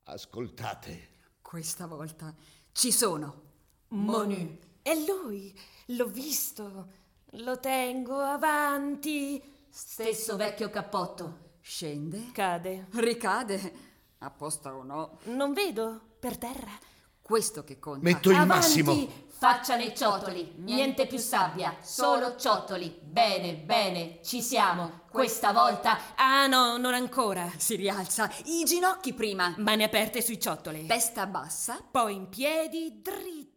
Ascoltate. Questa volta ci sono. Monu. È lui. L'ho visto. Lo tengo avanti. Stesso vecchio cappotto. Scende. Cade. Ricade. Apposta o no. Non vedo. Per terra. Questo che conta. Metto il Avanti. massimo. Faccia nei ciottoli, niente più sabbia, solo ciottoli. Bene, bene, ci siamo. Questa volta Ah no, non ancora. Si rialza. I ginocchi prima. Mani aperte sui ciottoli. Testa bassa. Poi in piedi, dritti.